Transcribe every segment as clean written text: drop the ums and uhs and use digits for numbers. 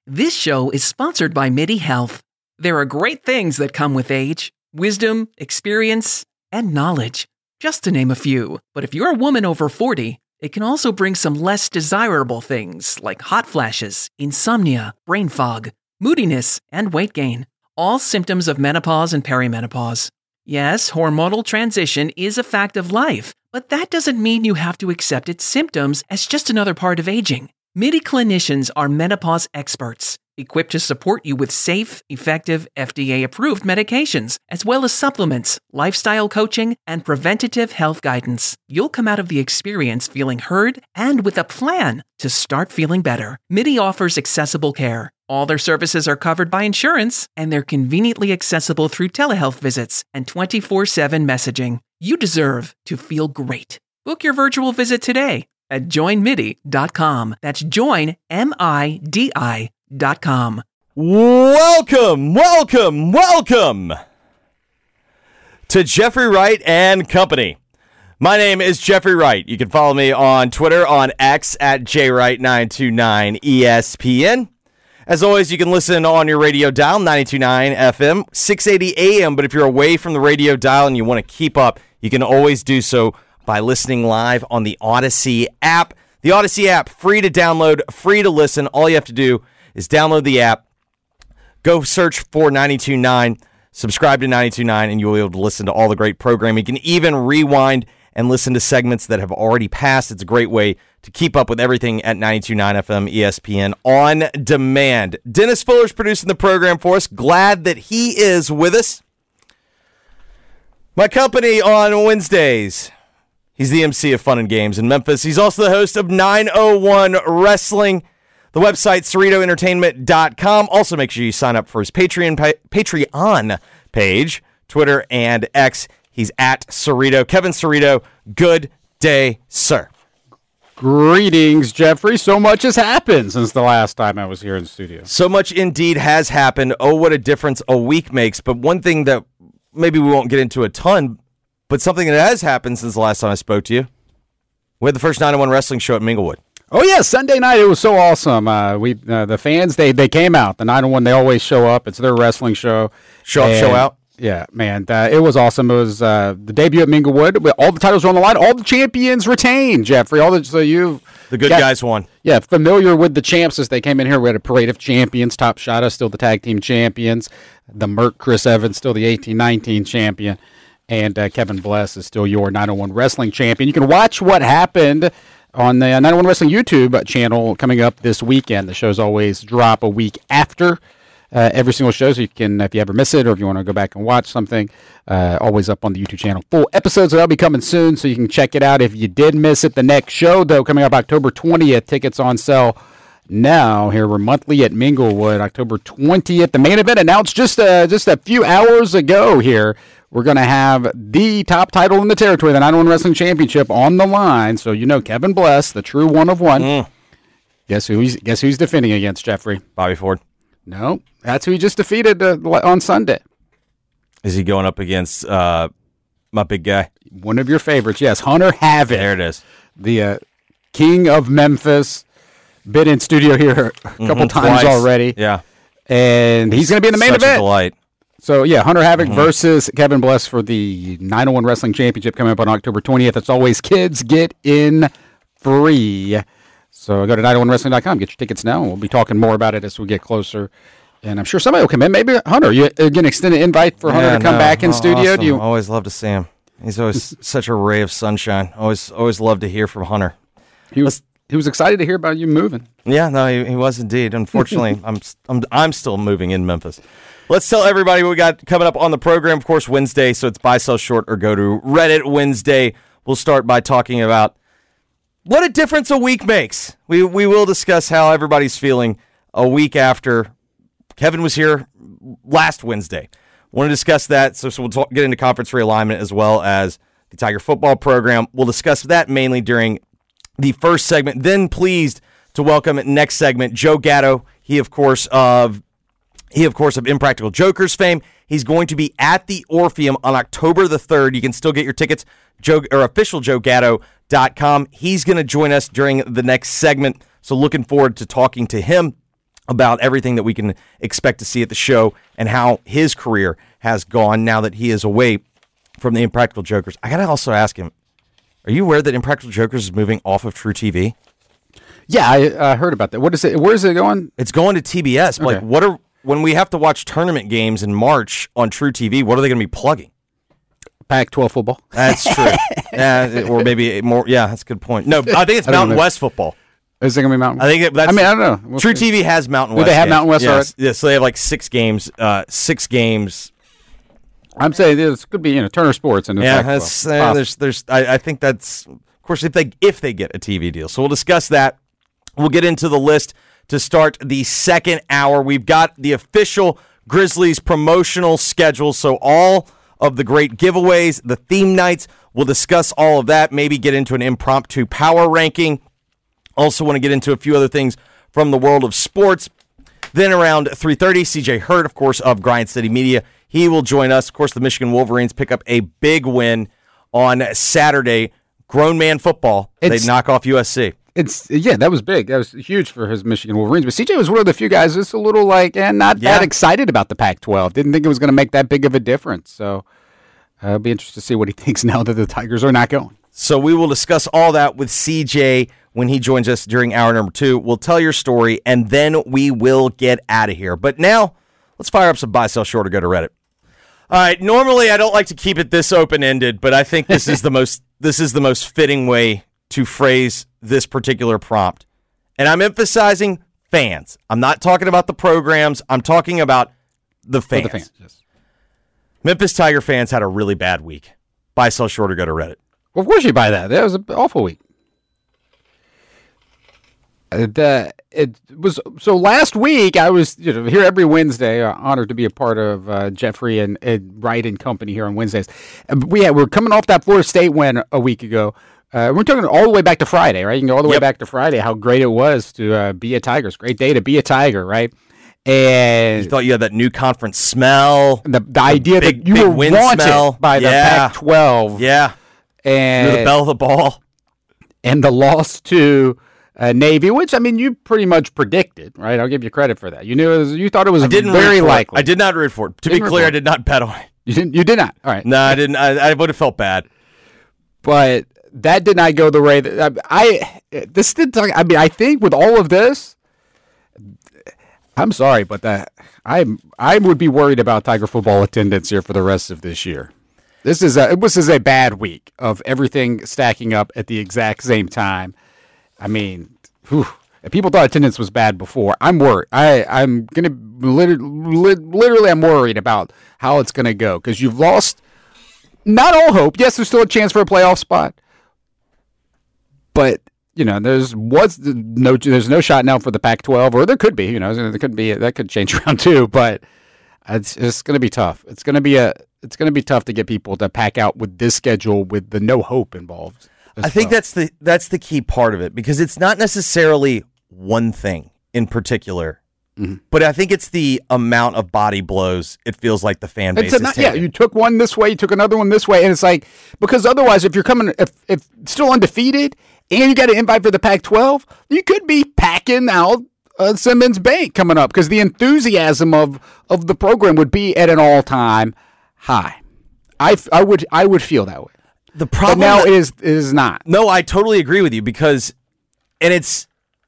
This show is sponsored by MIDI Health. There are great things that come with age: wisdom, experience, and knowledge, just to name a few. But if you're a woman over 40, it can also bring some less desirable things like hot flashes, insomnia, brain fog, moodiness, and weight gain, all symptoms of menopause and perimenopause. Yes, hormonal transition is a fact of life, but that doesn't mean you have to accept its symptoms as just another part of aging. MIDI clinicians are menopause experts, equipped to support you with safe, effective, FDA-approved medications, as well as supplements, lifestyle coaching, and preventative health guidance. You'll come out of the experience feeling heard and with a plan to start feeling better. MIDI offers accessible care. All their services are covered by insurance, and they're conveniently accessible through telehealth visits and 24/7 messaging. You deserve to feel great. Book your virtual visit today at joinmidi.com. That's joinmidi.com. Welcome to Jeffrey Wright and Company. My name is Jeffrey Wright. You can follow me on Twitter, on X at jwright929ESPN. As always, you can listen on your radio dial, 92.9 FM, 680 AM. But if you're away from the radio dial and you want to keep up, you can always do so by listening live on the Odyssey app. The Odyssey app, free to download, free to listen. All you have to do is download the app, go search for 92.9, subscribe to 92.9, and you'll be able to listen to all the great programming. You can even rewind and listen to segments that have already passed. It's a great way to keep up with everything at 92.9 FM ESPN on demand. Dennis Fuller's producing the program for us. Glad that he is with us. My company on Wednesdays. He's the MC of Fun and Games in Memphis. He's also the host of 901 Wrestling, the website CerritoEntertainment.com. Also, make sure you sign up for his Patreon page, Twitter, and X. He's at Cerrito. Kevin Cerrito, good day, sir. Greetings, Jeffrey. So much has happened since the last time I was here in the studio. So much indeed has happened. Oh, what a difference a week makes. But one thing that maybe we won't get into a ton, but something that has happened since the last time I spoke to you. We had the first 901 Wrestling show at Minglewood. Oh, yeah, Sunday night. It was so awesome. The fans, they came out. The 901, they always show up. It's their wrestling show. Show up, show out. Yeah, man, it was awesome. It was the debut at Minglewood. All the titles were on the line. All the champions retained, Jeffrey. The good guys won. Yeah, familiar with the champs as they came in here. We had a parade of champions. Top Shot still the tag team champions. The Merc Chris Evans still the 18-19 champion. And Kevin Bless is still your 901 Wrestling champion. You can watch what happened on the 901 Wrestling YouTube channel coming up this weekend. The shows always drop a week after every single show, so you can, if you ever miss it or if you want to go back and watch something, always up on the YouTube channel. Full episodes that'll be coming soon, so you can check it out if you did miss it. The next show, though, coming up October 20th, tickets on sale now. Here we're monthly at Minglewood, October 20th. The main event announced just a few hours ago here. We're going to have the top title in the territory, the 901 Wrestling Championship, on the line. So you know Kevin Bless, the true one of one. Guess who's defending against, Jeffrey? Bobby Ford. No, that's who he just defeated on Sunday. Is he going up against my big guy? One of your favorites, yes, Hunter Havoc. There it is. The king of Memphis. Been in studio here a couple times already. Yeah. And he's going to be in the main event. Such a delight. So, yeah, Hunter Havoc versus Kevin Bless for the 901 Wrestling Championship coming up on October 20th. It's always kids get in free. So go to 901wrestling.com. Get your tickets now. We'll be talking more about it as we get closer. And I'm sure somebody will come in. Maybe Hunter. You get an extended invite for Hunter to come back in studio? Awesome. You always love to see him. He's always such a ray of sunshine. Always love to hear from Hunter. He was excited to hear about you moving. Yeah, no, he was indeed. Unfortunately, I'm still moving in Memphis. Let's tell everybody what we got coming up on the program. Of course, Wednesday, so it's buy, sell short, or go to Reddit Wednesday. We'll start by talking about what a difference a week makes. We will discuss how everybody's feeling a week after Kevin was here last Wednesday. Want to discuss that, so we'll get into conference realignment as well as the Tiger football program. We'll discuss that mainly during the first segment. Then pleased to welcome next segment Joe Gatto. He of course of Impractical Jokers fame. He's going to be at the Orpheum on October the 3rd. You can still get your tickets, officialjoegatto.com. He's going to join us during the next segment, so looking forward to talking to him. about everything that we can expect to see at the show and how his career has gone now that he is away from the Impractical Jokers. I got to also ask him, are you aware that Impractical Jokers is moving off of True TV? Yeah, I heard about that. What is it? Where is it going? It's going to TBS. Okay. Like, when we have to watch tournament games in March on True TV, what are they going to be plugging? Pac-12 football. That's true. Or maybe more. Yeah, that's a good point. No, I think it's Mountain West football. Is it going to be Mountain I think that's. I mean, I don't know. True TV has Mountain West. Do they have games. Mountain West already? Yeah, so they have like 6 games. 6 games. I'm saying this could be Turner Sports and I think that's, of course, if they get a TV deal. So we'll discuss that. We'll get into the list to start the second hour. We've got the official Grizzlies promotional schedule, so all of the great giveaways, the theme nights. We'll discuss all of that, maybe get into an impromptu power ranking. Also want to get into a few other things from the world of sports. Then around 3:30, CJ Hurd, of course, of Grind City Media. He will join us. Of course, the Michigan Wolverines pick up a big win on Saturday. Grown man football. They knock off USC. That was big. That was huge for his Michigan Wolverines. But CJ was one of the few guys that's a little not that excited about the Pac-12. Didn't think it was going to make that big of a difference. So I'll be interested to see what he thinks now that the Tigers are not going. So we will discuss all that with CJ when he joins us during hour number 2. We'll tell your story, and then we will get out of here. But now, let's fire up some buy, sell, short, or go to Reddit. All right. Normally, I don't like to keep it this open-ended, but I think this is the most fitting way to phrase this particular prompt. And I'm emphasizing fans. I'm not talking about the programs. I'm talking about the fans. The fans, yes. Memphis Tiger fans had a really bad week. Buy, sell, short, or go to Reddit. Well, of course you buy that. That was an awful week. It was so last week. I was here every Wednesday. Honored to be a part of Jeffrey and Wright and company here on Wednesdays. We're coming off that Florida State win a week ago. We're talking all the way back to Friday, right? You can go all the way back to Friday. How great it was to be a Tiger. It's a great day to be a Tiger, right? And you thought you had that new conference smell. The idea that you were wanted by the Pac-12. Yeah. And you're the belle of the ball. And the loss to Navy, which, I mean, you pretty much predicted, right? I'll give you credit for that. You thought it was very likely. I did not root for it. To be clear, I did not bet on it. You did not? All right. No, I didn't. I would have felt bad. But that did not go the way that I think with all of this, I'm sorry, but I would be worried about Tiger football attendance here for the rest of this year. This is a bad week of everything stacking up at the exact same time. I mean, if people thought attendance was bad before, I'm worried. I'm gonna literally I'm worried about how it's gonna go because you've lost not all hope. Yes, there's still a chance for a playoff spot, but there's no shot now for the Pac-12, or there could be. There could be that could change around too, but it's gonna be tough. It's gonna be tough to get people to pack out with this schedule with the no hope involved. I think that's the key part of it because it's not necessarily one thing in particular, but I think it's the amount of body blows it feels like the fan base is taking. Yeah, you took one this way, you took another one this way, and it's like because otherwise, if you're if still undefeated and you got an invite for the Pac-12, you could be packing out Simmons Bank coming up because the enthusiasm of the program would be at an all-time high. I would feel that way. The problem now it is not. No, I totally agree with you because, and it's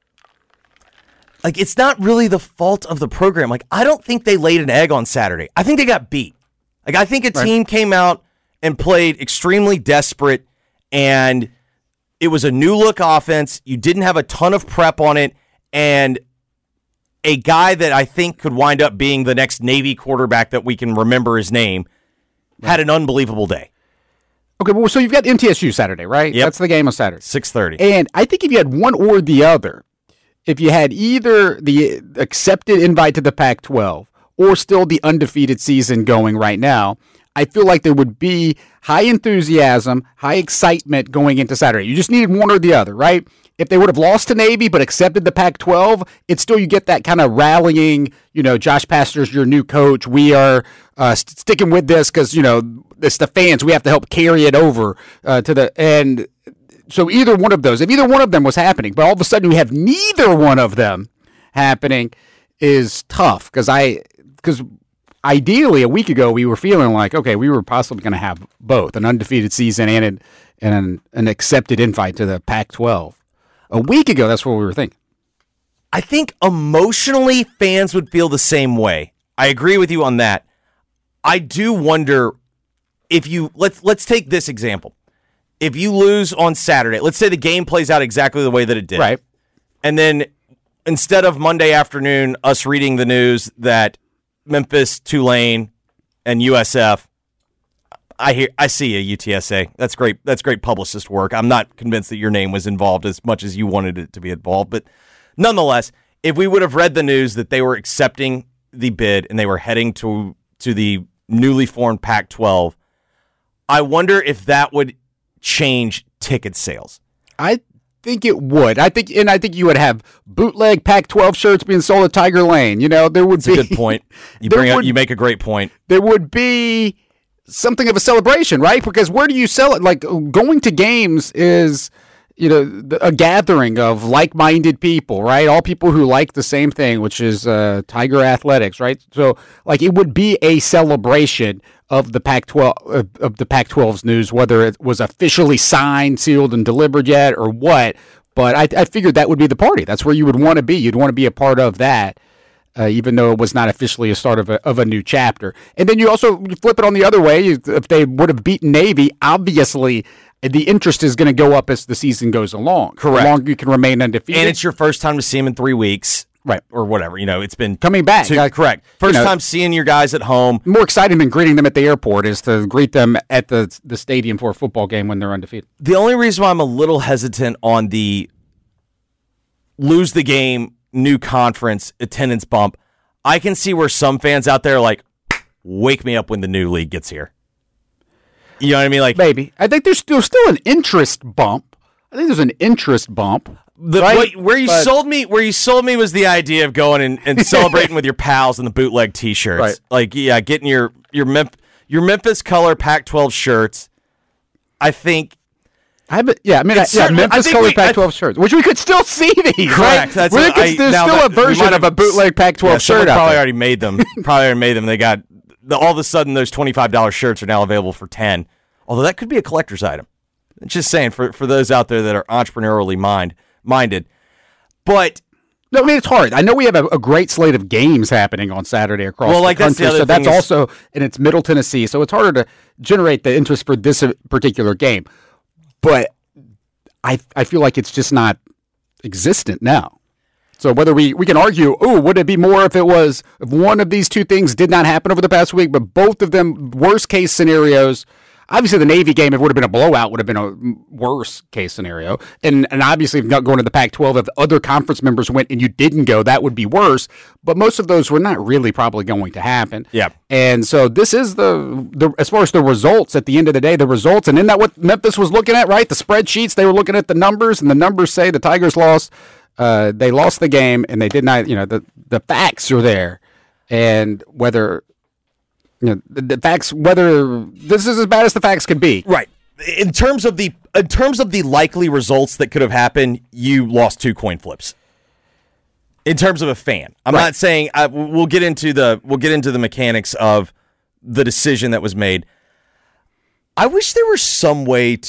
not really the fault of the program. Like, I don't think they laid an egg on Saturday. I think they got beat. Like, I think a team came out and played extremely desperate, and it was a new look offense. You didn't have a ton of prep on it, and a guy that I think could wind up being the next Navy quarterback that we can remember his name had an unbelievable day. Okay, well, so you've got MTSU Saturday, right? Yep. That's the game on Saturday. 6:30. And I think if you had one or the other, if you had either the accepted invite to the Pac-12 or still the undefeated season going right now, I feel like there would be high enthusiasm, high excitement going into Saturday. You just needed one or the other, right? If they would have lost to Navy but accepted the Pac-12, it's still you get that kind of rallying, Josh Pastner's your new coach. We are sticking with this because, it's the fans. We have to help carry it over and so either one of those, if either one of them was happening, but all of a sudden we have neither one of them happening, is tough because ideally a week ago we were feeling like, okay, we were possibly going to have both an undefeated season and an accepted invite to the Pac-12. A week ago, that's what we were thinking. I think emotionally fans would feel the same way. I agree with you on that. I do wonder if let's take this example. If you lose on Saturday, let's say the game plays out exactly the way that it did. Right. And then instead of Monday afternoon, us reading the news that Memphis, Tulane, and USF, I see a UTSA. That's great. That's great publicist work. I'm not convinced that your name was involved as much as you wanted it to be involved. But nonetheless, if we would have read the news that they were accepting the bid and they were heading to the newly formed Pac-12, I wonder if that would change ticket sales. I think it would. I think you would have bootleg Pac-12 shirts being sold at Tiger Lane. There would be a good point. You make a great point. There would be something of a celebration, right? Because where do you sell it? Like, going to games is, a gathering of like-minded people, right? All people who like the same thing, which is Tiger athletics, right? So, like, it would be a celebration of the Pac-12 of the Pac-12's news, whether it was officially signed, sealed, and delivered yet or what. But I figured that would be the party. That's where you would want to be. You'd want to be a part of that. Even though it was not officially a start of a new chapter. And then you flip it on the other way. If they would have beaten Navy, obviously the interest is going to go up as the season goes along. Correct. The longer you can remain undefeated. And it's your first time to see them in 3 weeks. Right. Or whatever. It's been coming back. Correct. First time seeing your guys at home. More exciting than greeting them at the airport is to greet them at the stadium for a football game when they're undefeated. The only reason why I'm a little hesitant on the lose the game, new conference, attendance bump, I can see where some fans out there are like, wake me up when the new league gets here. You know what I mean? Like, maybe. I think there's still an interest bump. I think there's an interest bump. Where you sold me was the idea of going and celebrating with your pals in the bootleg T-shirts. Right. Like, yeah, getting your Memphis color Pac-12 shirts. I think. Memphis colored Pac-12 shirts, which we could still see these. Correct. Right? There's still a version of a bootleg Pac-12 shirt out probably there. already made them. They got all of a sudden those $25 shirts are now available for $10. Although that could be a collector's item. Just saying for those out there that are entrepreneurially minded. But no, I mean, it's hard. I know we have a great slate of games happening on Saturday across the country. That's also, and it's Middle Tennessee, so it's harder to generate the interest for this particular game. But I feel like it's just not existent now. So whether we can argue, would it be more if one of these two things did not happen over the past week, but both of them worst case scenarios. Obviously, the Navy game, if it would have been a blowout, would have been a worse case scenario. And obviously, if not going to the Pac-12, if other conference members went and you didn't go, that would be worse. But most of those were not really probably going to happen. Yeah. And so this is the as far as the results at the end of the day, the results. And isn't that what Memphis was looking at, right? The spreadsheets, they were looking at the numbers, and the numbers say the Tigers lost. They lost the game, and they did not, the facts are there. And whether... the facts, whether this is as bad as the facts could be. Right. In terms of the likely results that could have happened, you lost 2 coin flips. In terms of a fan, I'm not saying we'll get into the mechanics of the decision that was made. I wish there was some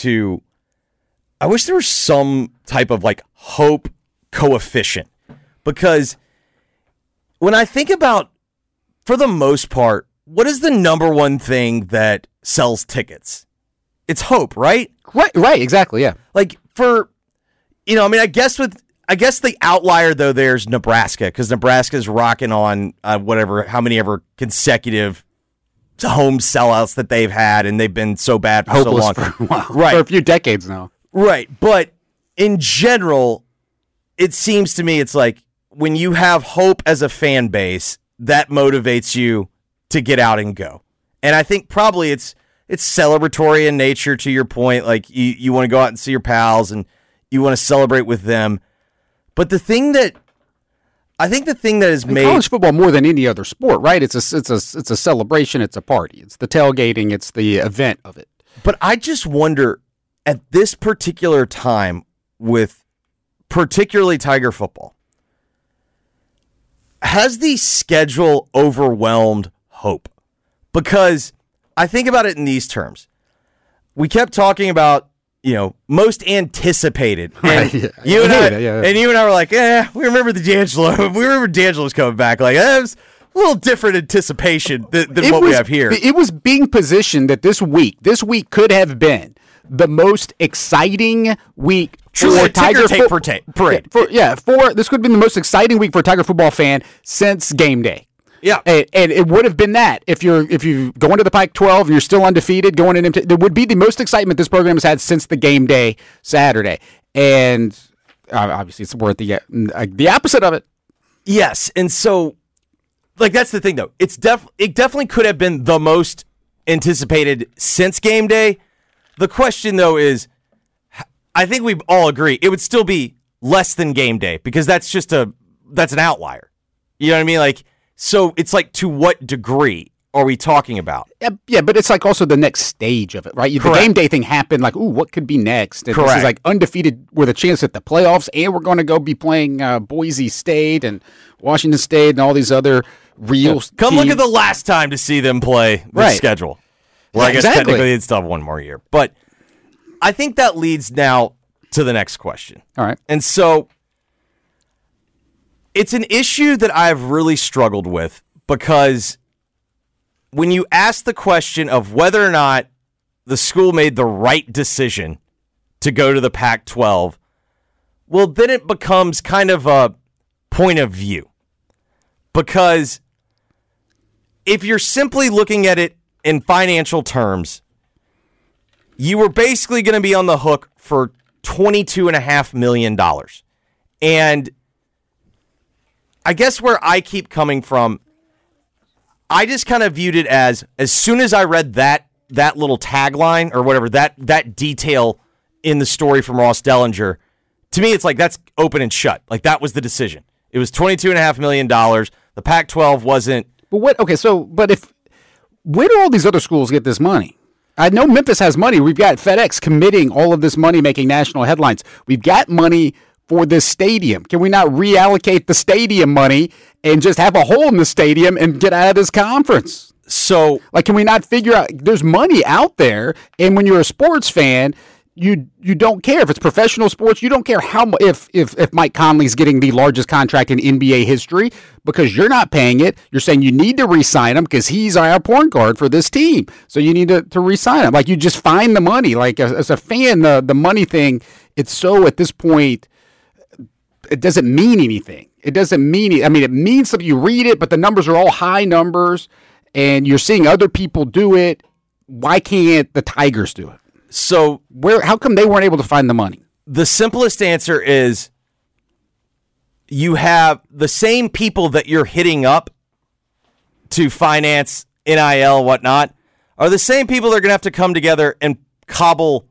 type of like hope coefficient, because when I think about, for the most part, what is the number one thing that sells tickets? It's hope, right? Right, exactly, yeah. Like I guess the outlier though there's Nebraska, because Nebraska's rocking on how many ever consecutive home sellouts that they've had, and they've been so bad for hopeless so long. For a while. Right. For a few decades now. Right, but in general, it seems to me it's like when you have hope as a fan base, that motivates you to get out and go. And I think probably it's celebratory in nature, to your point. Like you want to go out and see your pals and you want to celebrate with them. But the thing that has made college football more than any other sport, right? It's a celebration, it's a party. It's the tailgating, it's the event of it. But I just wonder at this particular time with particularly Tiger football, has the schedule overwhelmed hope? Because I think about it in these terms. We kept talking about, most anticipated. And you and I were like, we remember the D'Angelo. We remember D'Angelo's coming back. Like, it was a little different anticipation than what we have here. It was being positioned that this week could have been the most exciting week. Truly, Tiger parade. This could have been the most exciting week for a Tiger football fan since game day. Yeah, and it would have been that if you go into the Pac-12 and you're still undefeated, going in, there would be the most excitement this program has had since the game day Saturday. And obviously, it's worth the opposite of it. Yes, and so, that's the thing though. It definitely could have been the most anticipated since game day. The question though is, I think we all agree it would still be less than game day because that's an outlier. You know what I mean? So it's to what degree are we talking about? Yeah, but it's also the next stage of it, right? The game day thing happened, what could be next? And correct. This is undefeated with a chance at the playoffs, and we're going to go be playing Boise State and Washington State and all these other real teams. Come look at the last time to see them play the schedule. Well, I guess technically they'd still have one more year. But I think that leads now to the next question. All right. And so it's an issue that I've really struggled with because when you ask the question of whether or not the school made the right decision to go to the Pac-12, well, then it becomes kind of a point of view. Because if you're simply looking at it in financial terms, you were basically going to be on the hook for $22.5 million. And I guess where I keep coming from, I just kind of viewed it as soon as I read that little tagline or whatever, that detail in the story from Ross Dellinger, to me it's that's open and shut. That was the decision. It was $22.5 million. The Pac-12 wasn't. But where do all these other schools get this money? I know Memphis has money. We've got FedEx committing all of this money, making national headlines. We've got money for this stadium. Can we not reallocate the stadium money and just have a hole in the stadium and get out of this conference? So, can we not figure out there's money out there? And when you're a sports fan, you don't care if it's professional sports. You don't care if Mike Conley's getting the largest contract in NBA history because you're not paying it. You're saying you need to re-sign him because he's our point guard for this team. So you need to re-sign him. You just find the money. As a fan, the money thing, it's so at this point, it doesn't mean anything. It doesn't mean it. I mean, it means something. You read it, but the numbers are all high numbers, and you're seeing other people do it. Why can't the Tigers do it? So how come they weren't able to find the money? The simplest answer is you have the same people that you're hitting up to finance NIL, whatnot, are the same people that are going to have to come together and cobble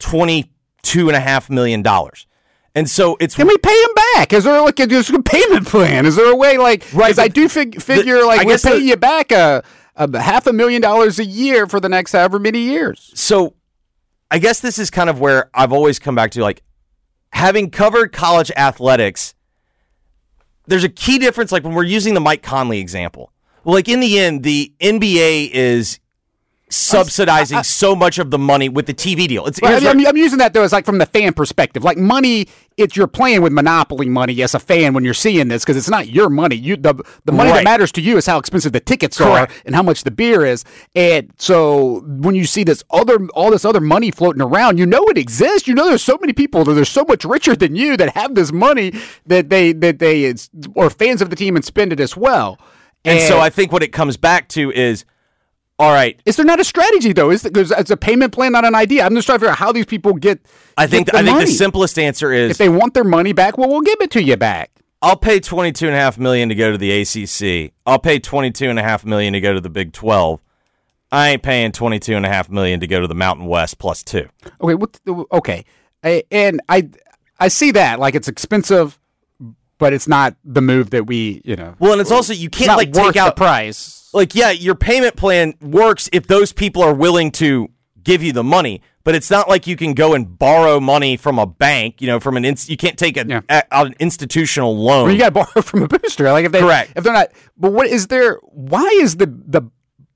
$22.5 million. And so it's... Can we pay him back? Is there a payment plan? Is there a way right? Because I do figure we're paying you back a $500,000 a year for the next however many years. So I guess this is kind of where I've always come back to, having covered college athletics, there's a key difference, when we're using the Mike Conley example. Well, in the end, the NBA is subsidizing so much of the money with the TV deal. I'm using that, though, as from the fan perspective. Money, you're playing with monopoly money as a fan when you're seeing this because it's not your money. The money that matters to you is how expensive the tickets are and how much the beer is. And so when you see all this other money floating around, it exists. There's so many people that are so much richer than you that have this money that they are fans of the team and spend it as well. And so I think what it comes back to is, all right. Is there not a strategy, though? Because it's a payment plan, not an idea. I'm just trying to figure out how these people get I think the simplest answer is... If they want their money back, well, we'll give it to you back. I'll pay $22.5 million to go to the ACC. I'll pay $22.5 million to go to the Big 12. I ain't paying $22.5 million to go to the Mountain West plus 2. Okay. And I see that. It's expensive, but it's not the move that we, Well, and it's also, you can't, take out the price. Your payment plan works if those people are willing to give you the money. but it's not like you can go and borrow money from a bank, from you can't take an institutional loan. Well, you got to borrow from a booster. Like Correct. If they're not, but why is the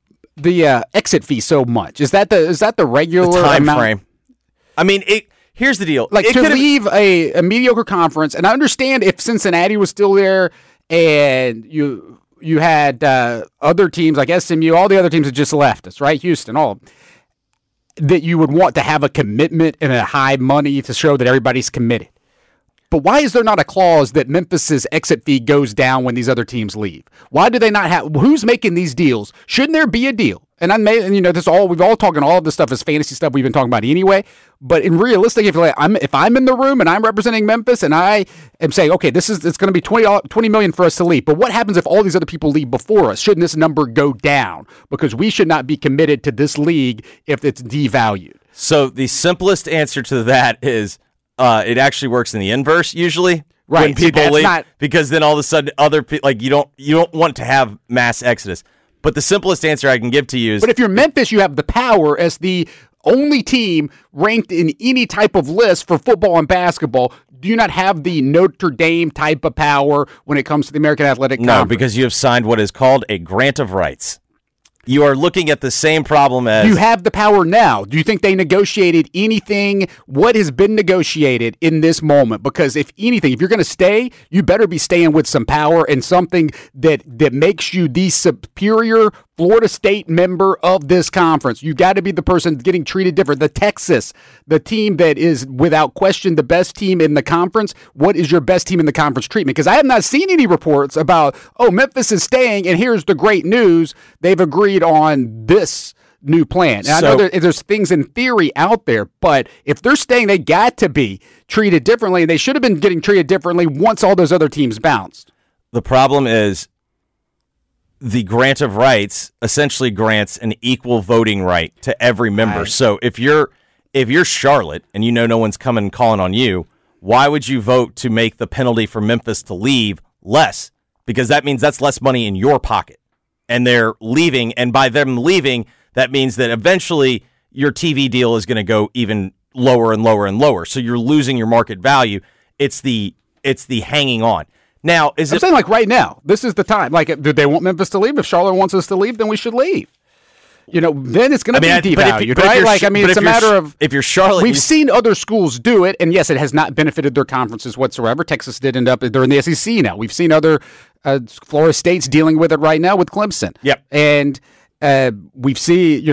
exit fee so much? Is that the regular time amount? frame? I mean, here's the deal. Like, to leave a mediocre conference, and I understand if Cincinnati was still there and you had other teams like SMU, all the other teams that just left us, right? Houston, all that you would want to have a commitment and a high money to show that everybody's committed. But why is there not a clause that Memphis's exit fee goes down when these other teams leave? Why do they not have? Who's making these deals? Shouldn't there be a deal? And we've all talking all of this stuff is fantasy stuff we've been talking about anyway. But in realistic, if I'm in the room and I'm representing Memphis and I am saying, okay, it's going to be $20 million for us to leave. But what happens if all these other people leave before us? Shouldn't this number go down? Because we should not be committed to this league if it's devalued. So the simplest answer to that is it actually works in the inverse usually. Right. When people leave, because then all of a sudden other people, like, you don't want to have mass exodus. But the simplest answer I can give to you is... But if you're Memphis, you have the power as the only team ranked in any type of list for football and basketball. Do you not have the Notre Dame type of power when it comes to the American Athletic Conference? No, because you have signed what is called a grant of rights. You are looking at the same problem as... You have the power now. Do you think they negotiated anything? What has been negotiated in this moment? Because if anything, if you're going to stay, you better be staying with some power and something that makes you the superior Florida State member of this conference. You got to be the person getting treated different. The Texas, the team that is without question the best team in the conference. What is your best team in the conference treatment? Because I have not seen any reports about, Memphis is staying, and here's the great news. They've agreed on this new plan. And I know there's things in theory out there, but if they're staying, they got to be treated differently, and they should have been getting treated differently once all those other teams bounced. The problem is the grant of rights essentially grants an equal voting right to every member. Right. So if you're Charlotte and no one's coming and calling on you, why would you vote to make the penalty for Memphis to leave less? Because that means that's less money in your pocket. And they're leaving, and by them leaving, that means that eventually your TV deal is going to go even lower and lower and lower. So you're losing your market value. It's the hanging on. Now, I'm saying, like, right now, this is the time. Like, do they want Memphis to leave? If Charlotte wants us to leave, then we should leave. Then it's going to be devalued, right? It's a matter of... If you're Charlotte... We've seen other schools do it, and yes, it has not benefited their conferences whatsoever. Texas did end up... They're in the SEC now. We've seen other Florida States dealing with it right now with Clemson. Yep. And we've seen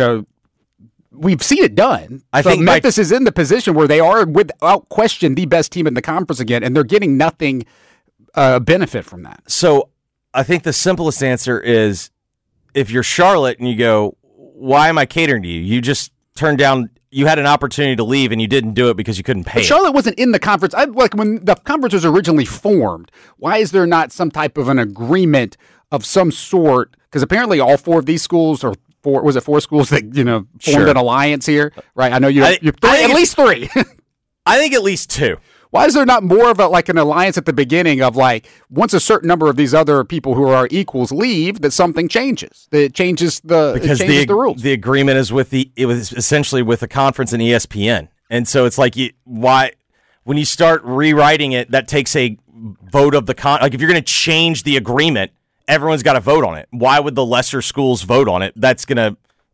it done. I think Memphis is in the position where they are, without question, the best team in the conference again, and they're getting nothing... benefit from that. So I think the simplest answer is if you're Charlotte and you go, why am I catering to you? You just turned down, you had an opportunity to leave and you didn't do it because you couldn't pay. Charlotte wasn't in the conference. When the conference was originally formed, why is there not some type of an agreement of some sort? Because apparently all four of these schools are four schools that, formed an alliance here, right? I know at least three. I think at least two. Why is there not more of an alliance at the beginning of once a certain number of these other people who are equals leave, that something changes? That it changes the rules. The agreement is it was essentially with the conference and ESPN, and so it's like when you start rewriting it, that takes a vote of the if you're going to change the agreement, everyone's got to vote on it. Why would the lesser schools vote on it? That's gonna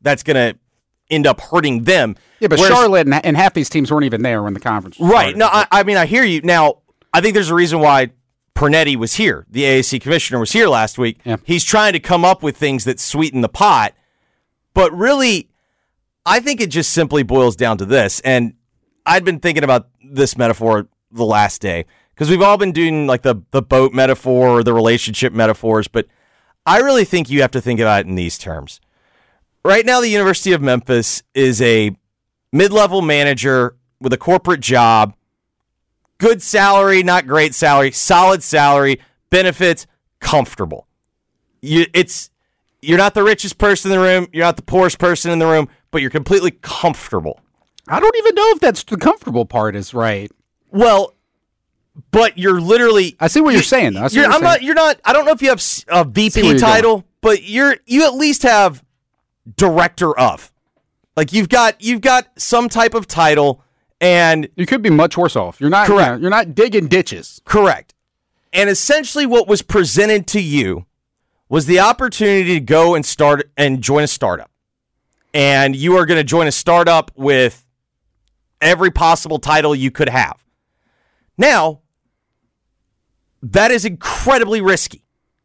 end up hurting them. Yeah, but Charlotte and half these teams weren't even there when the conference was right. No, I hear you. Now, I think there's a reason why Pernetti was here. The AAC commissioner was here last week. Yeah. He's trying to come up with things that sweeten the pot. But really, I think it just simply boils down to this. And I'd been thinking about this metaphor the last day because we've all been doing like the boat metaphor or the relationship metaphors. But I really think you have to think about it in these terms. Right now, the University of Memphis is a mid-level manager with a corporate job, good salary, not great salary, solid salary, benefits, comfortable. You're not the richest person in the room, you're not the poorest person in the room, but you're completely comfortable. I don't even know if that's the comfortable part is right. Well, but you're literally... I see what you're saying, though. You're not... I don't know if you have a VP title, but you at least have director of. Like you've got some type of title, and you could be much worse off. You're not correct. You're not digging ditches. Correct. And essentially, what was presented to you was the opportunity to go and start and join a startup, and you are going to join a startup with every possible title you could have. Now, that is incredibly risky.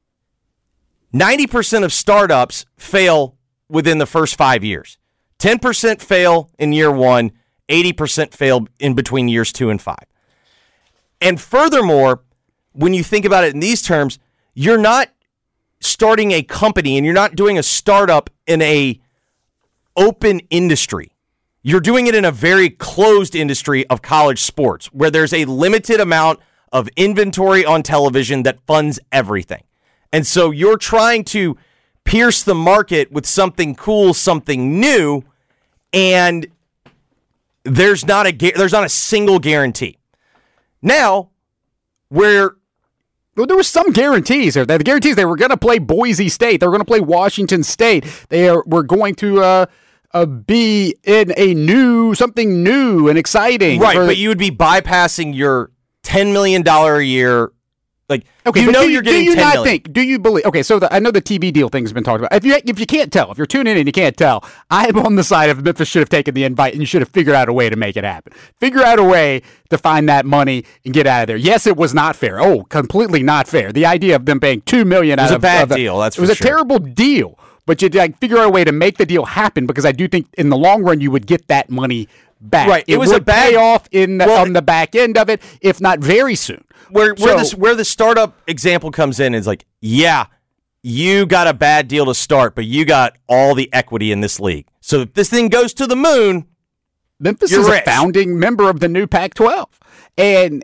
90% of startups fail within the first 5 years. 10% fail in year 1, 80% fail in between years 2 and 5. And furthermore, when you think about it in these terms, you're not starting a company and you're not doing a startup in a open industry. You're doing it in a very closed industry of college sports where there's a limited amount of inventory on television that funds everything. And so you're trying to pierce the market with something cool, something new, and there's not a single guarantee. Now, there were some guarantees there. The guarantees they were going to play Boise State, they were going to play Washington State. Were going to be in something new and exciting. Right, but you would be bypassing your $10 million a year. Like, okay, you're getting $10 million. Do you believe? Okay, so I know the TV deal thing has been talked about. If you can't tell, if you're tuning in and you can't tell, I am on the side of Memphis should have taken the invite and you should have figured out a way to make it happen. Figure out a way to find that money and get out of there. Yes, it was not fair. Oh, completely not fair. The idea of them paying $2 million out of it was a bad deal. That's for sure. It was a terrible deal. But you'd figure out a way to make the deal happen because I do think in the long run you would get that money back. Right. It was a bad payoff on the back end of it, if not very soon. Where the startup example comes in is like, yeah, you got a bad deal to start, but you got all the equity in this league. So if this thing goes to the moon, Memphis is a founding member of the new Pac-12. And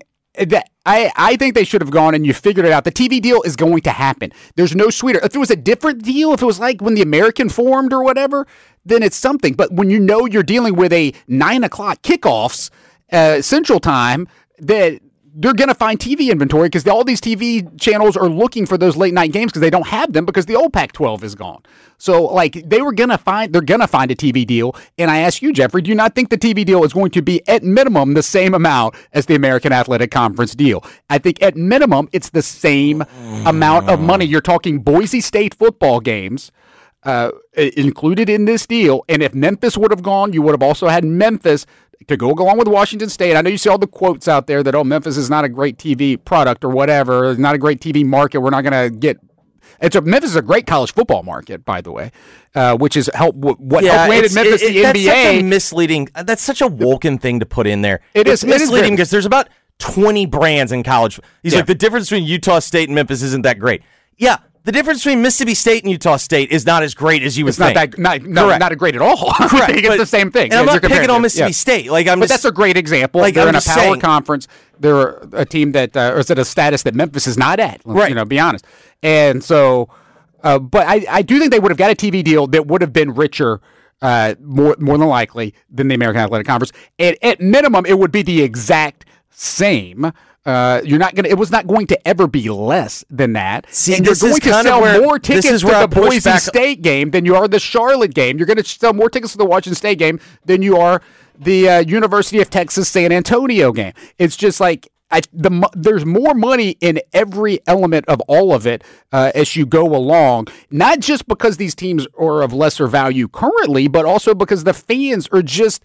I think they should have gone and you figured it out. The TV deal is going to happen. There's no sweeter. If it was a different deal, if it was like when the American formed or whatever, then it's something. But when you know you're dealing with a 9 o'clock kickoffs Central Time, that they're going to find TV inventory because all these TV channels are looking for those late night games because they don't have them because the old Pac-12 is gone. So they're going to find a TV deal. And I ask you, Jeffrey, do you not think the TV deal is going to be at minimum the same amount as the American Athletic Conference deal? I think at minimum it's the same amount of money. You're talking Boise State football games included in this deal. And if Memphis would have gone, you would have also had Memphis to go along with Washington State. I know you see all the quotes out there that, Memphis is not a great TV product or whatever, not a great TV market. We're not going to get Memphis is a great college football market, by the way, which is helped landed Memphis the NBA. That's such a misleading. That's such a Woken thing to put in there. It's misleading because there's about 20 brands in college. He's like, the difference between Utah State and Memphis isn't that great. Yeah. The difference between Mississippi State and Utah State is not as great as you would think. It's not great at all. Correct. It's the same thing. And I'm not picking on Mississippi State. But that's a great example. They're in a power conference. They're a team that is at a status that Memphis is not at. Let's, be honest. And so, but I do think they would have got a TV deal that would have been richer, more than likely, than the American Athletic Conference. And at minimum, it would be the exact same. It was not going to ever be less than that. See, and you're going to sell more tickets to the Boise State game than you are the Charlotte game. You're going to sell more tickets to the Washington State game than you are the University of Texas San Antonio game. It's just like there's more money in every element of all of it as you go along, not just because these teams are of lesser value currently, but also because the fans are just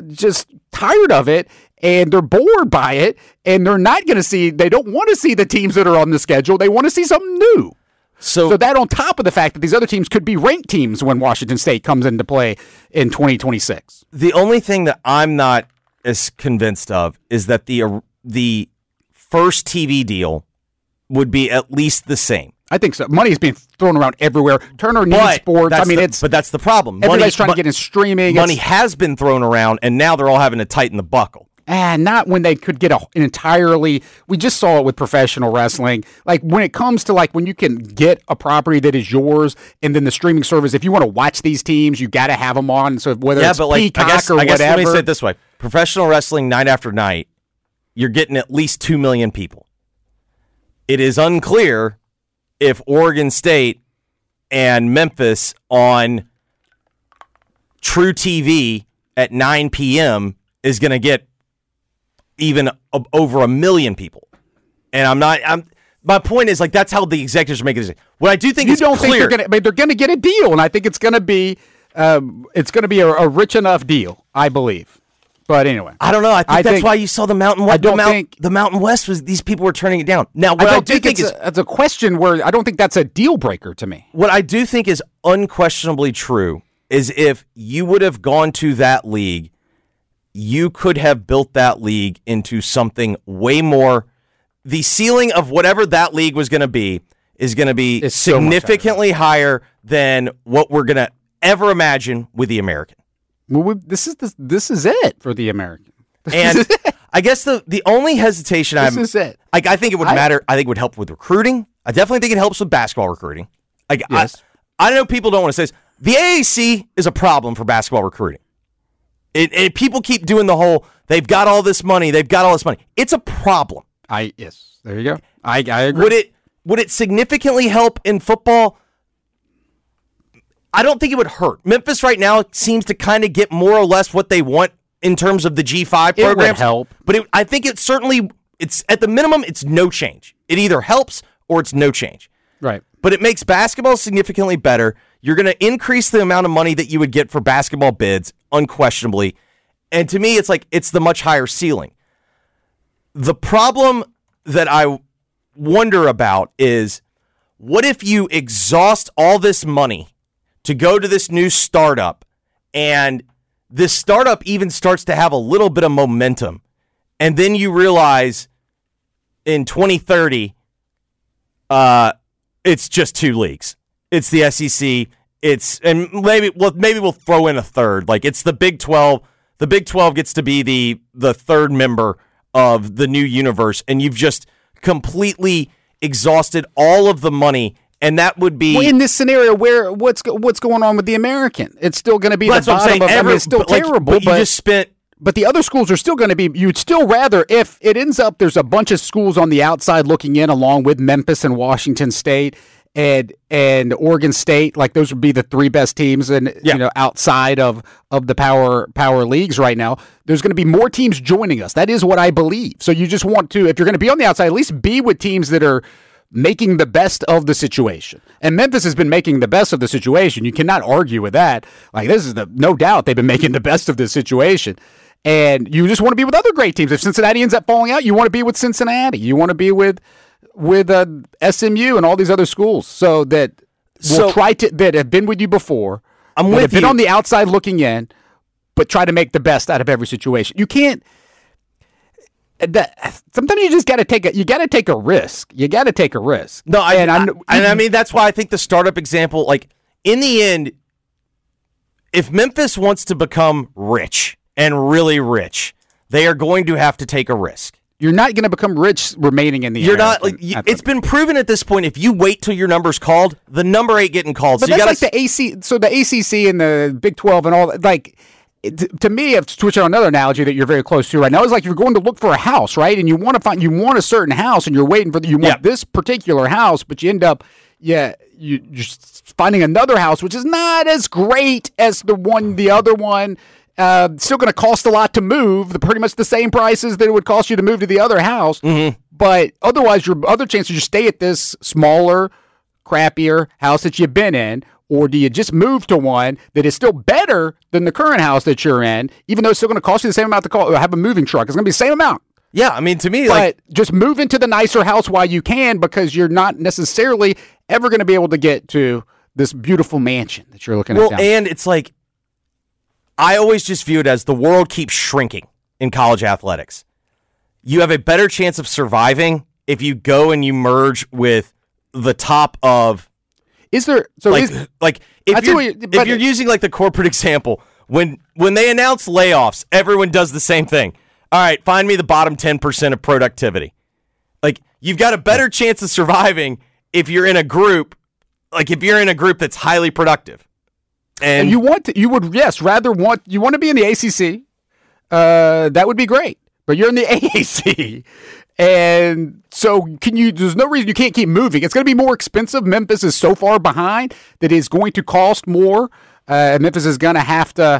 tired of it and they're bored by it, and they don't want to see the teams that are on the schedule. They want to see something new. So that on top of the fact that these other teams could be ranked teams when Washington State comes into play in 2026. The only thing that I'm not as convinced of is that the first TV deal would be at least the same. I think so. Money is being thrown around everywhere. Turner needs sports. But that's the problem. Everybody's trying to get in streaming. Money has been thrown around, and now they're all having to tighten the buckle. And not when they could get an entirely. We just saw it with professional wrestling. Like when it comes to when you can get a property that is yours, and then the streaming service. If you want to watch these teams, you got to have them on. So whether it's Peacock or whatever. Let me say it this way: professional wrestling night after night, you're getting at least 2 million people. It is unclear if Oregon State and Memphis on True TV at 9 p.m. is going to get even over 1 million people. And my point is, like, that's how the executives are making this. What I do think is clear. They're going to get a deal, and I think it's going to be a rich enough deal, I believe. But anyway, I don't know. I think that's why you saw the Mountain West. The Mountain West was these people were turning it down. Now, what I do think is it's a question where I don't think that's a deal breaker to me. What I do think is unquestionably true is if you would have gone to that league, you could have built that league into something way more. The ceiling of whatever that league was going to be is going to be significantly higher than what we're going to ever imagine with the American. Well, this is it for the American. And I guess the only hesitation this is it. I think it would matter. I think it would help with recruiting. I definitely think it helps with basketball recruiting. Yes. I know people don't want to say this. The AAC is a problem for basketball recruiting. People keep doing the whole, they've got all this money. It's a problem. Yes, there you go. I agree. Would it significantly help in football? I don't think it would hurt. Memphis right now seems to kind of get more or less what they want in terms of the G5 programs. It would help. But I think it's at the minimum, it's no change. It either helps or it's no change. Right. But it makes basketball significantly better. You're going to increase the amount of money that you would get for basketball bids, unquestionably. And to me, it's the much higher ceiling. The problem that I wonder about is, what if you exhaust all this money to go to this new startup, and this startup even starts to have a little bit of momentum, and then you realize in 2030, it's just 2 leagues. It's the SEC. And maybe we'll throw in a third. Like, it's the Big 12. The Big 12 gets to be the third member of the new universe, and you've just completely exhausted all of the money. And that would be in this scenario where what's going on with the American? It's still going to be the bottom of it's still terrible. But you just spent. But the other schools are still going to be. You'd still rather, if it ends up there's a bunch of schools on the outside looking in, along with Memphis and Washington State and Oregon State, like those would be the 3 best teams, and outside of the power leagues right now. There's going to be more teams joining us. That is what I believe. So you just want to, if you're going to be on the outside, at least be with teams that are making the best of the situation. And Memphis has been making the best of the situation. You cannot argue with that. Like, this is no doubt they've been making the best of the situation. And you just want to be with other great teams. If Cincinnati ends up falling out, you want to be with Cincinnati. You want to be with SMU and all these other schools. So that that have been with you before. I'm with you. Been on the outside looking in, but try to make the best out of every situation. You can't. Sometimes you just got to take a risk. You got to take a risk. No, I mean, that's why I think the startup example, like, in the end, if Memphis wants to become rich and really rich, they are going to have to take a risk. You're not going to become rich remaining in the. You're American, not. It's been proven at this point. If you wait till your number's called, the number ain't getting called. But so that's like the AC. So the ACC and the Big 12 and all, like. To me, to switch on another analogy that you're very close to right now, is like you're going to look for a house, right? And you want a certain house, and you're waiting for this particular house, but you end up, you're just finding another house which is not as great as the other one. Still going to cost a lot to move, pretty much the same prices that it would cost you to move to the other house. Mm-hmm. But otherwise, your other chance is you stay at this smaller, crappier house that you've been in. Or do you just move to one that is still better than the current house that you're in, even though it's still going to cost you the same amount to have a moving truck? It's going to be the same amount. Yeah, I mean, to me, but just move into the nicer house while you can, because you're not necessarily ever going to be able to get to this beautiful mansion that you're looking at. Well, and it's like, I always just view it as the world keeps shrinking in college athletics. You have a better chance of surviving if you go and you merge with the top of. Is there if you're using like the corporate example, when they announce layoffs, everyone does the same thing. All right, find me the bottom 10% of productivity. Like, you've got a better chance of surviving if you're in a group, that's highly productive. And you want to be in the ACC. That would be great. But you're in the AAC. And so there's no reason you can't keep moving. It's going to be more expensive. Memphis is so far behind that it's going to cost more Memphis is going to have to,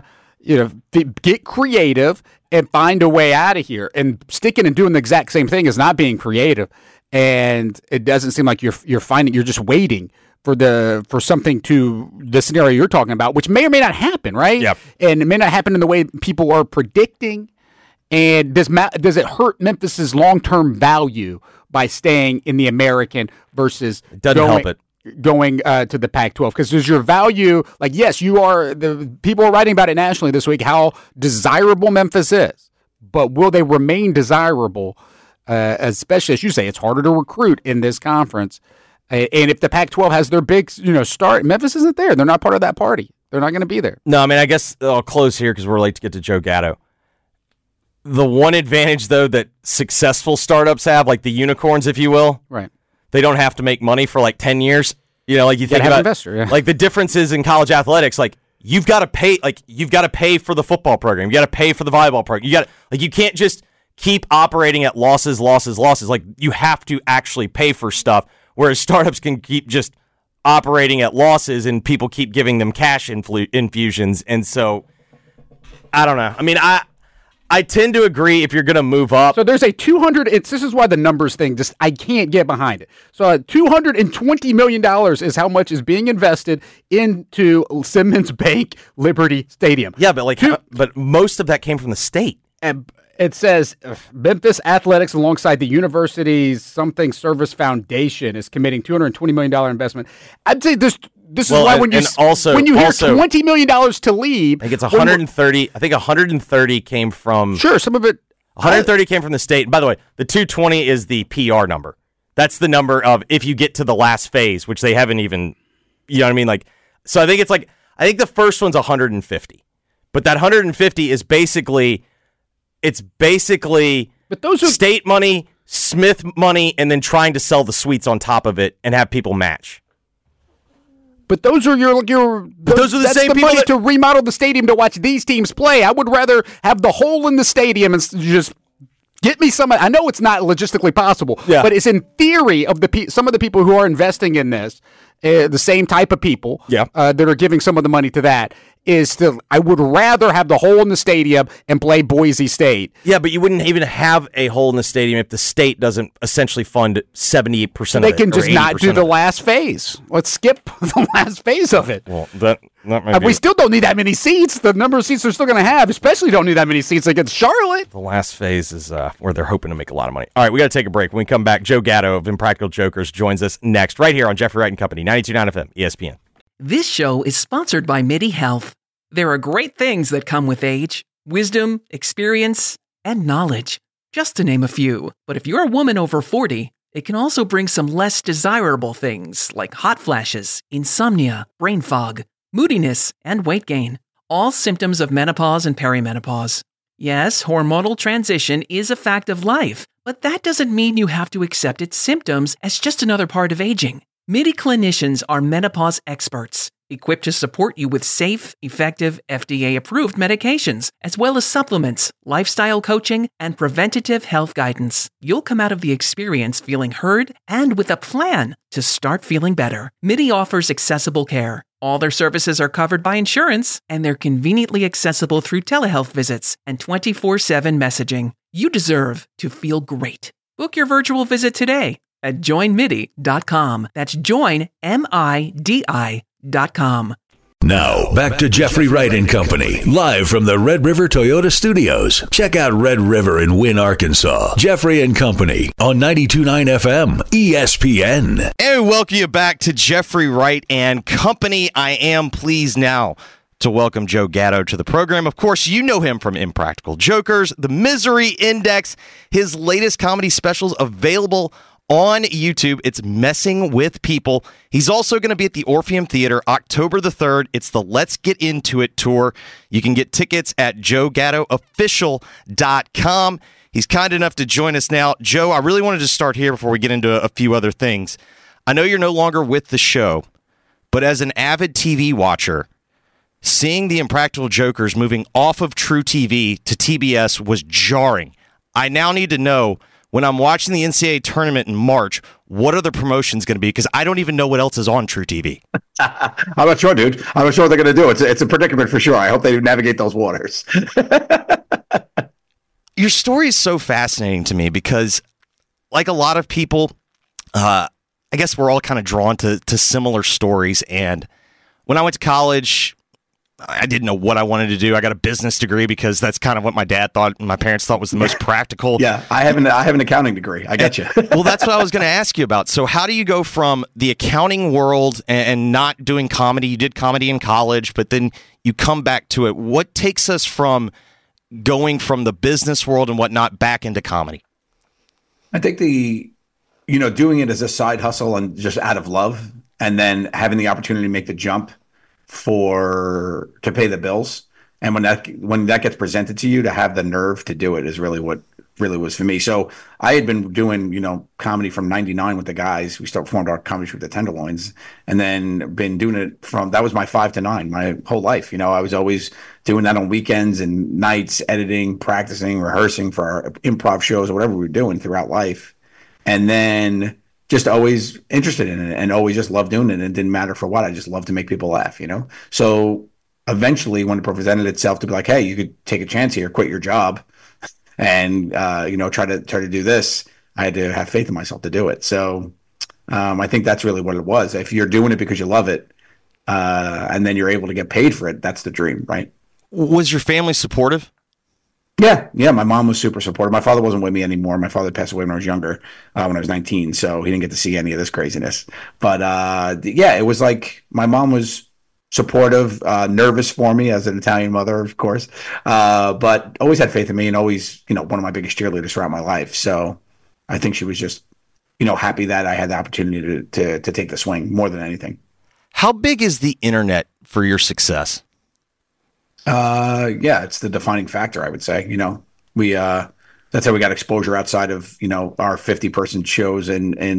get creative and find a way out of here. And sticking and doing the exact same thing is not being creative. And it doesn't seem like you're just waiting for something to the scenario you're talking about, which may or may not happen, right? Yep. And it may not happen in the way people are predicting. And does it hurt Memphis's long-term value by staying in the American versus going to the Pac-12? Because there's your value. Like, yes, people are writing about it nationally this week, how desirable Memphis is. But will they remain desirable, especially, as you say, it's harder to recruit in this conference. And if the Pac-12 has their big start, Memphis isn't there. They're not part of that party. They're not going to be there. No, I mean, I guess I'll close here because we're late to get to Joe Gatto. The one advantage, though, that successful startups have, like the unicorns, if you will, right? They don't have to make money for like 10 years. Like you think have about an investor, yeah. Like the differences in college athletics, like you've got to pay for the football program, you got to pay for the volleyball program, you can't just keep operating at losses. Like you have to actually pay for stuff, whereas startups can keep just operating at losses and people keep giving them cash infusions. And so I don't know. I mean, I tend to agree if you're going to move up. So there's a this is why the numbers thing, I can't get behind it. So $220 million is how much is being invested into Simmons Bank Liberty Stadium. Yeah, but most of that came from the state. And it says Memphis Athletics alongside the university's Something Service Foundation is committing $220 million investment. I'd say this is why when you hear $20 million to leave, I think it's 130. I think 130 came from. Sure, some of it. 130 came from the state. By the way, the 220 is the PR number. That's the number of if you get to the last phase, which they haven't even. You know what I mean? So I think it's I think the first one's 150, but that 150 is basically. It's basically. But those are state money, Smith money, and then trying to sell the suites on top of it and have people match. But those are those are the same people to remodel the stadium to watch these teams play. I would rather have the hole in the stadium and just get me some. I know it's not logistically possible, but it's in theory of some of the people who are investing in this, the same type of people that are giving some of the money to that. I would rather have the hole in the stadium and play Boise State. Yeah, but you wouldn't even have a hole in the stadium if the state doesn't essentially fund 78% of it. They can just not do the last phase. Let's skip the last phase of it. Well, that might be. We still don't need that many seats. The number of seats they're still going to have, especially don't need that many seats against Charlotte. The last phase is where they're hoping to make a lot of money. All right, we got to take a break. When we come back, Joe Gatto of Impractical Jokers joins us next, right here on Jeffrey Wright & Company, 92.9 FM, ESPN. This show is sponsored by MIDI Health. There are great things that come with age, wisdom, experience, and knowledge, just to name a few. But if you're a woman over 40, it can also bring some less desirable things like hot flashes, insomnia, brain fog, moodiness, and weight gain, all symptoms of menopause and perimenopause. Yes, hormonal transition is a fact of life, but that doesn't mean you have to accept its symptoms as just another part of aging. MIDI clinicians are menopause experts, equipped to support you with safe, effective, FDA-approved medications, as well as supplements, lifestyle coaching, and preventative health guidance. You'll come out of the experience feeling heard and with a plan to start feeling better. MIDI offers accessible care. All their services are covered by insurance, and they're conveniently accessible through telehealth visits and 24/7 messaging. You deserve to feel great. Book your virtual visit today at joinmidi.com. That's joinmidi.com. Now, back to Jeffrey Wright and Company, live from the Red River Toyota Studios. Check out Red River in Wynn, Arkansas. Jeffrey and Company on 92.9 FM, ESPN. And we welcome you back to Jeffrey Wright and Company. I am pleased now to welcome Joe Gatto to the program. Of course, you know him from Impractical Jokers, The Misery Index, his latest comedy specials available on YouTube. It's Messing with People. He's also going to be at the Orpheum Theater October the 3rd. It's the Let's Get Into It tour. You can get tickets at joegattoofficial.com. He's kind enough to join us now. Joe, I really wanted to start here before we get into a few other things. I know you're no longer with the show, but as an avid TV watcher, seeing the Impractical Jokers moving off of True TV to TBS was jarring. I now need to know, when I'm watching the NCAA tournament in March, what are the promotions going to be? Because I don't even know what else is on True TV. I'm not sure, dude. I'm not sure what they're going to do. It's a predicament for sure. I hope they navigate those waters. Your story is so fascinating to me because, like a lot of people, I guess we're all kind of drawn to similar stories. And when I went to college, I didn't know what I wanted to do. I got a business degree because that's kind of what my dad thought and my parents thought was the most practical. Yeah, I have an accounting degree. I get you. Well, that's what I was going to ask you about. So how do you go from the accounting world and not doing comedy? You did comedy in college, but then you come back to it. What takes us from going from the business world and whatnot back into comedy? I think doing it as a side hustle and just out of love, and then having the opportunity to make the jump to pay the bills. And when that gets presented to you, to have the nerve to do it is really what really was for me. So I had been doing, comedy from 99 with the guys. We formed our comedy troupe, the Tenderloins, and then been doing it that was my 5 to 9, my whole life. I was always doing that on weekends and nights, editing, practicing, rehearsing for our improv shows or whatever we were doing throughout life. And then just always interested in it and always just loved doing it. And it didn't matter for what. I just loved to make people laugh, So eventually when it presented itself to be like, hey, you could take a chance here, quit your job and, try to do this, I had to have faith in myself to do it. So I think that's really what it was. If you're doing it because you love it and then you're able to get paid for it, that's the dream, right? Was your family supportive? Yeah. My mom was super supportive. My father wasn't with me anymore. My father passed away when I was younger, when I was 19. So he didn't get to see any of this craziness. But it was like my mom was supportive, nervous for me as an Italian mother, of course, but always had faith in me and always, one of my biggest cheerleaders throughout my life. So I think she was just, happy that I had the opportunity to take the swing more than anything. How big is the internet for your success? It's the defining factor, I would say. We that's how we got exposure outside of our 50-person shows in in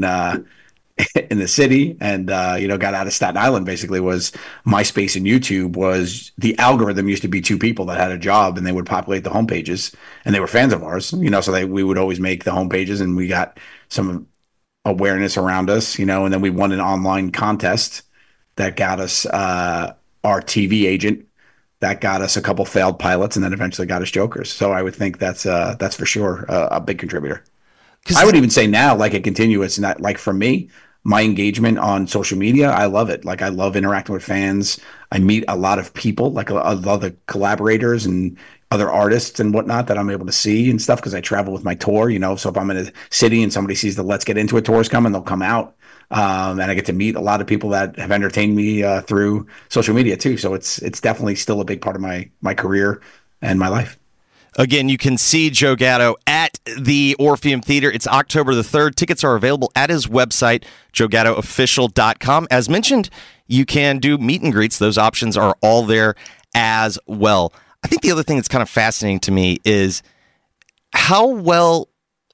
the city, and got out of Staten Island. Basically, was MySpace and YouTube. Was the algorithm used to be 2 people that had a job, and they would populate the homepages, and they were fans of ours. So we would always make the homepages, and we got some awareness around us. And then we won an online contest that got us our TV agent. That got us a couple failed pilots, and then eventually got us Jokers. So I would think that's for sure a big contributor. I would even say now, like a continuous, not like for me, my engagement on social media, I love it. Like I love interacting with fans. I meet a lot of people, like a lot of the collaborators and other artists and whatnot that I'm able to see and stuff because I travel with my tour. So if I'm in a city and somebody sees the Let's Get Into It tours coming, they'll come out. And I get to meet a lot of people that have entertained me through social media too. So it's definitely still a big part of my career and my life. Again, you can see Joe Gatto at the Orpheum Theater. It's October the 3rd. Tickets are available at his website, joegattoofficial.com. As mentioned, you can do meet and greets. Those options are all there as well. I think the other thing that's kind of fascinating to me is how well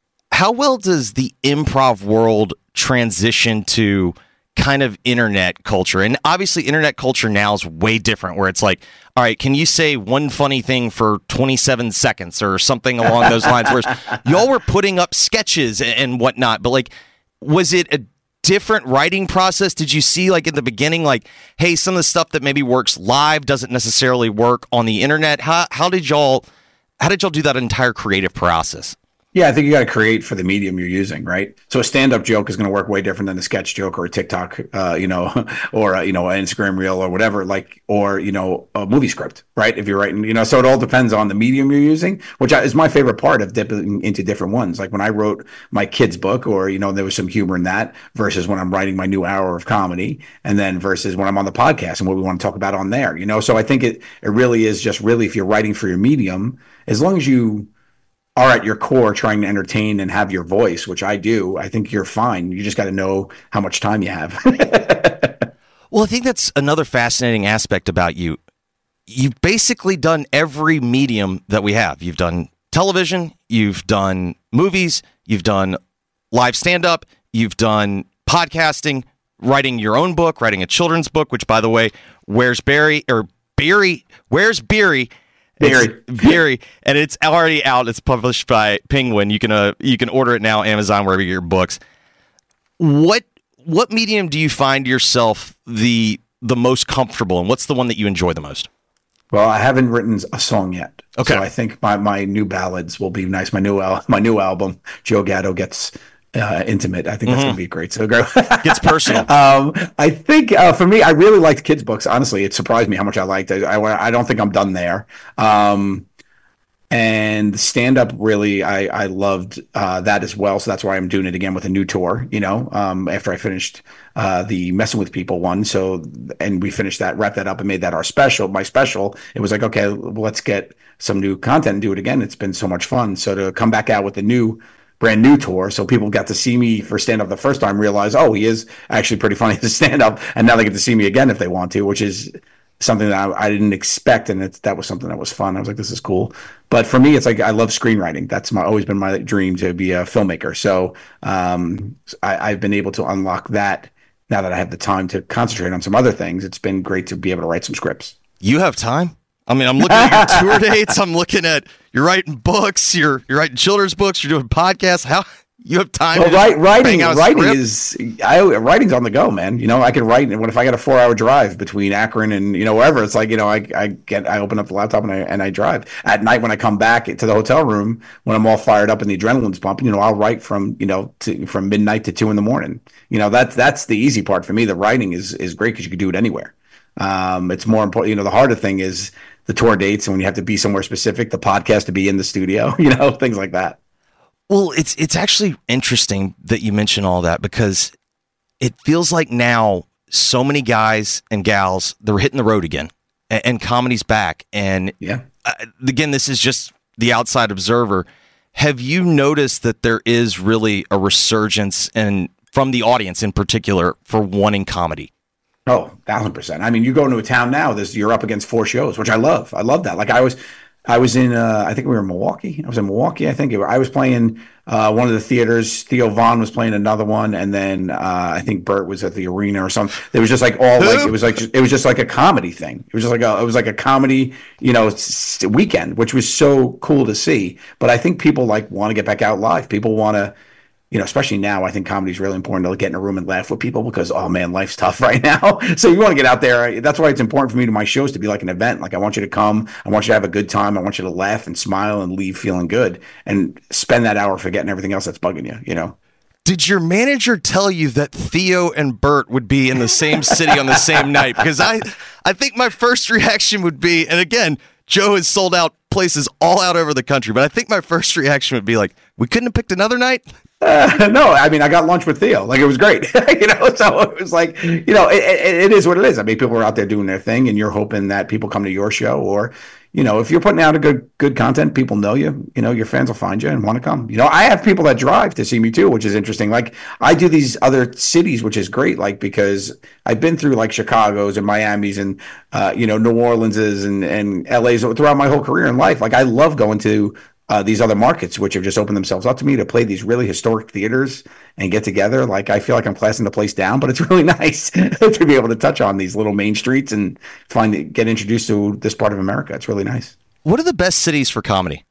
does the improv world transition to kind of internet culture? And obviously internet culture now is way different, where it's like, all right, can you say one funny thing for 27 seconds or something along those lines? Whereas y'all were putting up sketches and whatnot, but like, was it a different writing process? Did you see like in the beginning, like, hey, some of the stuff that maybe works live doesn't necessarily work on the internet? How did y'all do that entire creative process? Yeah, I think you got to create for the medium you're using, right? So a stand-up joke is going to work way different than a sketch joke or a TikTok, or an Instagram reel or whatever, or a movie script, right? If you're writing, so it all depends on the medium you're using, which is my favorite part of dipping into different ones. Like when I wrote my kid's book, or there was some humor in that, versus when I'm writing my new hour of comedy, and then versus when I'm on the podcast and what we want to talk about on there, So I think it really is just really, if you're writing for your medium, as long as you are at your core trying to entertain and have your voice, which I do, I think you're fine. You just got to know how much time you have. Well, I think that's another fascinating aspect about you. You've basically done every medium that we have. You've done television, you've done movies, you've done live stand-up, you've done podcasting, writing your own book, writing a children's book, which, by the way, Where's Beery Beery, and it's already out. It's published by Penguin. You can order it now, Amazon, wherever you get your books. What medium do you find yourself the most comfortable in? What's the one that you enjoy the most? Well, I haven't written a song yet. Okay. So I think my new ballads will be nice. My new album, Joe Gatto Gets Intimate. I think that's going to be great. So gets personal. I think for me, I really liked kids' books. Honestly, it surprised me how much I liked it. I don't think I'm done there. And stand up, really, I loved that as well. So that's why I'm doing it again with a new tour, after I finished the Messing with People one. So, and we finished that, wrapped that up and made that my special. It was like, okay, let's get some new content and do it again. It's been so much fun. So to come back out with a brand new tour, so people got to see me for stand up the first time, realize, oh, he is actually pretty funny to stand up. And now they get to see me again if they want to, which is something that I didn't expect, and that was something that was fun. I was like, this is cool. But for me, it's like I love screenwriting. That's always been my dream, to be a filmmaker. So I've been able to unlock that now that I have the time to concentrate on some other things. It's been great to be able to write some scripts. You have time? I mean, I'm looking at your tour dates. I'm looking at you're writing books. You're writing children's books. You're doing podcasts. How you have time? Well, writing's on the go, man. I can write. And if I got a 4-hour drive between Akron and wherever, it's like I open up the laptop and I drive at night when I come back to the hotel room when I'm all fired up and the adrenaline's pumping. I'll write from from midnight to 2 a.m. That's the easy part for me. The writing is great because you can do it anywhere. It's more important. The harder thing is the tour dates, and when you have to be somewhere specific, the podcast to be in the studio, things like that. Well, it's actually interesting that you mention all that, because it feels like now so many guys and gals, they're hitting the road again, and comedy's back. And again, this is just the outside observer. Have you noticed that there is really a resurgence from the audience in particular for wanting comedy? Oh, 1,000%. I mean, you go into a town now, you're up against 4 shows, which I love. I love that. Like I was in, I think we were in Milwaukee. I was in Milwaukee. I think I was playing one of the theaters. Theo Vaughn was playing another one, and then I think Bert was at the arena or something. It was just like it was just like a comedy thing. It was like a comedy, weekend, which was so cool to see. But I think people want to get back out live. People want to. Especially now, I think comedy is really important to get in a room and laugh with people because, oh man, life's tough right now. So you want to get out there. That's why it's important for me to my shows to be like an event. Like I want you to come. I want you to have a good time. I want you to laugh and smile and leave feeling good and spend that hour forgetting everything else that's bugging you, Did your manager tell you that Theo and Bert would be in the same city on the same night? Because I think my first reaction would be, and again, Joe has sold out places all out over the country, but I think my first reaction would be like, we couldn't have picked another night? No, I mean, I got lunch with Theo. Like, it was great. So it was like, it is what it is. I mean, people are out there doing their thing, and you're hoping that people come to your show, or, if you're putting out a good content, people know you, your fans will find you and want to come. I have people that drive to see me too, which is interesting. Like, I do these other cities, which is great, like, because I've been through like Chicago's and Miami's and, New Orleans's and LA's throughout my whole career in life. Like, I love going to these other markets, which have just opened themselves up to me to play these really historic theaters and get together. Like, I feel like I'm classing the place down, but it's really nice to be able to touch on these little main streets and get introduced to this part of America. It's really nice. What are the best cities for comedy?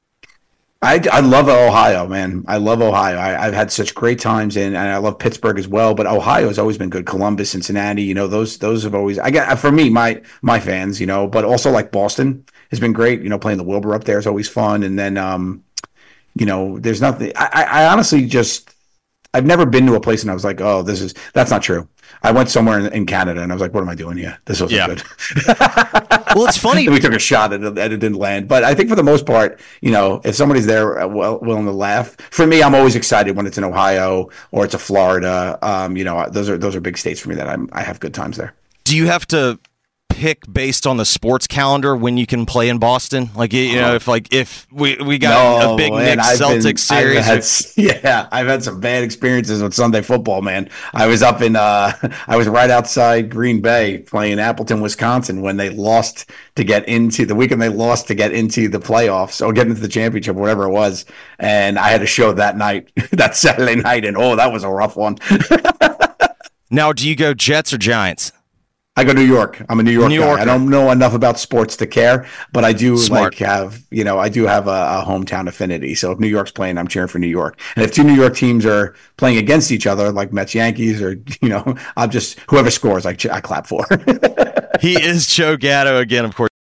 I love Ohio, man. I love Ohio. I've had such great times and I love Pittsburgh as well. But Ohio has always been good. Columbus, Cincinnati, those have always. For me, my fans, but also like Boston has been great. Playing the Wilbur up there is always fun. And then, there's nothing. I honestly I've never been to a place and I was like, oh, that's not true. I went somewhere in Canada and I was like, what am I doing here? This wasn't good. Well, it's funny. We took a shot at it, it didn't land. But I think for the most part, if somebody's there willing to laugh, for me, I'm always excited when it's in Ohio or it's a Florida. Those are big states for me that I have good times there. Do you have to pick based on the sports calendar when you can play in Boston? Like, if we got a big Knicks Celtics series. I've had some bad experiences with Sunday football, man. I was up I was right outside Green Bay playing Appleton, Wisconsin when they lost to get into the weekend. They lost to get into the playoffs or get into the championship, whatever it was. And I had a show that night, that Saturday night. And that was a rough one. Now, do you go Jets or Giants? I go New York. I'm a New York guy. Yorker. I don't know enough about sports to care, but I do Smart. have a hometown affinity. So if New York's playing, I'm cheering for New York. And if two New York teams are playing against each other, like Mets, Yankees, or I'm just whoever scores, I clap for. He is Joe Gatto again, of course.